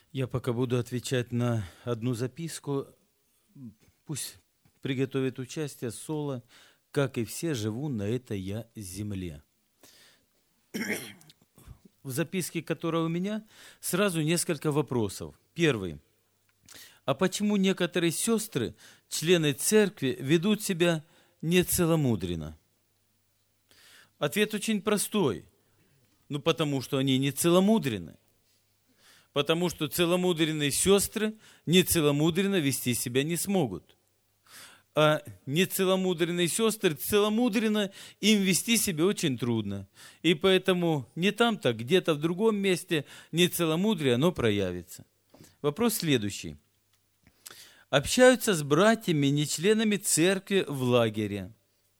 Я пока буду отвечать на одну записку. Пусть приготовит участие соло, как и все, живу на этой я земле. В записке, которая у меня, сразу несколько вопросов. Первый. А почему некоторые сестры, члены церкви, ведут себя нецеломудренно? Ответ очень простой. Потому что они не целомудренны. Потому что целомудренные сестры нецеломудренно вести себя не смогут. А нецеломудренные сестры целомудренно им вести себя очень трудно. И поэтому не там-то, где-то в другом месте нецеломудрие, оно проявится. Вопрос следующий. Общаются с братьями, не членами церкви в лагере.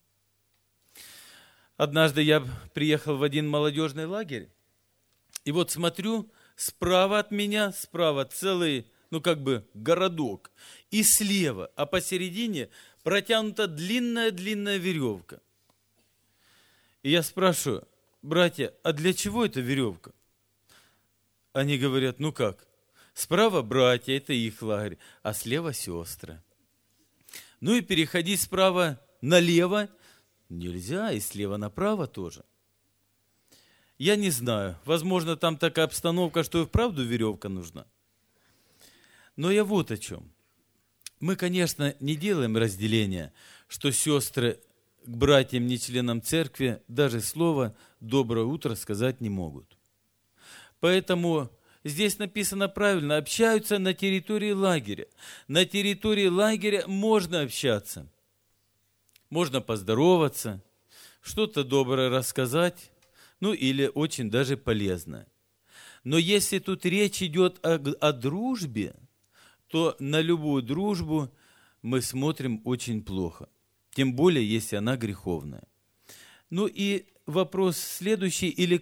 Однажды я приехал в один молодежный лагерь, и вот смотрю, справа от меня, справа целый, городок, и слева, а посередине протянута длинная веревка. И я спрашиваю: братья, а для чего эта веревка? Они говорят: справа братья, это их лагерь, а слева сестры. И переходить справа налево нельзя, и слева направо тоже. Я не знаю, возможно, там такая обстановка, что и вправду веревка нужна. Но я вот о чем. Мы, конечно, не делаем разделения, что сестры к братьям, не членам церкви, даже слова «доброе утро» сказать не могут. Поэтому здесь написано правильно: общаются на территории лагеря. На территории лагеря можно общаться. Можно поздороваться, что-то доброе рассказать, или очень даже полезное. Но если тут речь идет о дружбе, то на любую дружбу мы смотрим очень плохо. Тем более, если она греховная. И вопрос следующий, или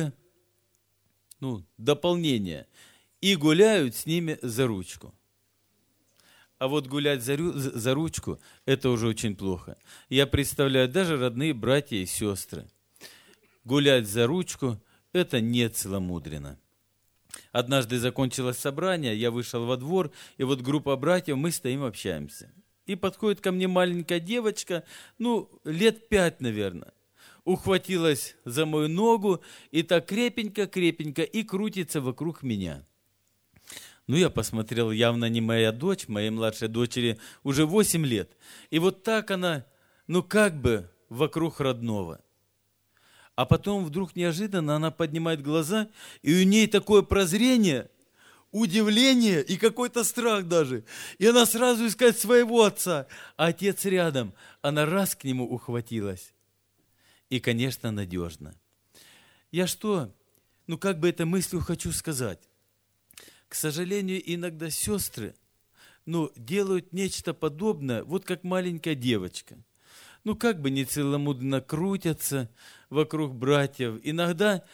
дополнение. И гуляют с ними за ручку. А вот гулять за ручку – это уже очень плохо. Я представляю, даже родные братья и сестры. Гулять за ручку – это не целомудренно. Однажды закончилось собрание, я вышел во двор, и вот группа братьев, мы стоим, общаемся. И подходит ко мне маленькая девочка, лет 5, наверное. Ухватилась за мою ногу и так крепенько и крутится вокруг меня. Я посмотрел, явно не моя дочь, моей младшей дочери уже 8 лет. И вот так она, вокруг родного. А потом вдруг неожиданно она поднимает глаза, и у ней такое прозрение, удивление и какой-то страх даже. И она сразу искать своего отца, а отец рядом. Она раз к нему ухватилась. И, конечно, надежно. Я этой мыслью хочу сказать. К сожалению, иногда сестры, делают нечто подобное, вот как маленькая девочка. Нецеломудренно крутятся вокруг братьев. Иногда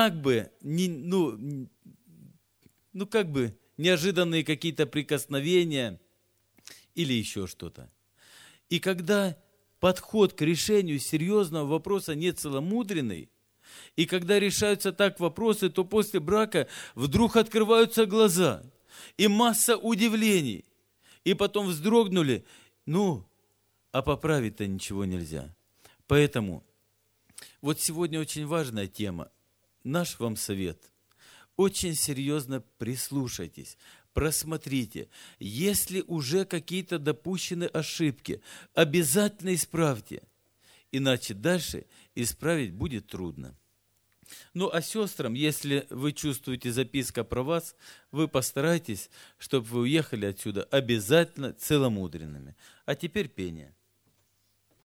неожиданные какие-то прикосновения или еще что-то. И когда подход к решению серьезного вопроса нецеломудренный, и когда решаются так вопросы, то после брака вдруг открываются глаза, и масса удивлений. И потом вздрогнули, а поправить-то ничего нельзя. Поэтому вот сегодня очень важная тема. Наш вам совет. Очень серьезно прислушайтесь, просмотрите. Если уже какие-то допущены ошибки, обязательно исправьте. Иначе дальше исправить будет трудно. А сестрам, если вы чувствуете записка про вас, вы постарайтесь, чтобы вы уехали отсюда обязательно целомудренными. А теперь пение.